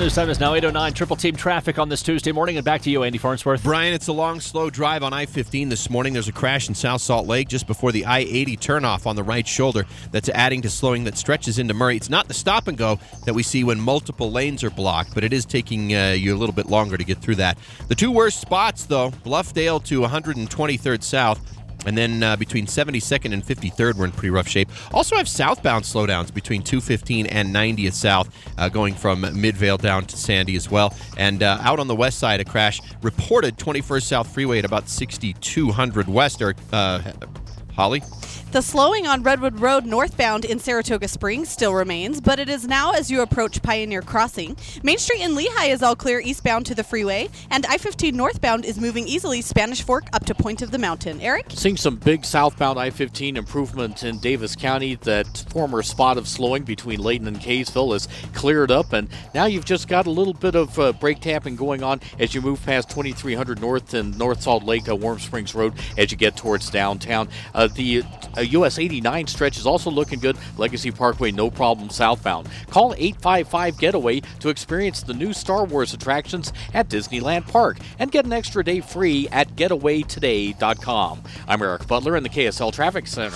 News time is now 8:09. Triple team traffic on this Tuesday morning, and back to you, Andy Farnsworth. Brian, it's a long, slow drive on I-15 this morning. There's a crash in South Salt Lake just before the I-80 turnoff on the right shoulder that's adding to slowing that stretches into Murray. It's not the stop and go that we see when multiple lanes are blocked, but it is taking you a little bit longer to get through that. The two worst spots, though, Bluffdale to 123rd South. And then between 72nd and 53rd, we're in pretty rough shape. Also have southbound slowdowns between 215 and 90th South, going from Midvale down to Sandy as well. And out on the west side, a crash reported 21st South Freeway at about 6200 West. Holly? The slowing on Redwood Road northbound in Saratoga Springs still remains, but it is now as you approach Pioneer Crossing. Main Street in Lehigh is all clear eastbound to the freeway, and I-15 northbound is moving easily Spanish Fork up to Point of the Mountain. Eric? Seeing some big southbound I-15 improvement in Davis County. That former spot of slowing between Layton and Kaysville is cleared up, and now you've just got a little bit of brake tapping going on as you move past 2300 North and North Salt Lake, Warm Springs Road as you get towards downtown. The US 89 stretch is also looking good. Legacy Parkway, no problem southbound. Call 855-GETAWAY to experience the new Star Wars attractions at Disneyland Park and get an extra day free at getawaytoday.com. I'm Eric Butler in the KSL Traffic Center.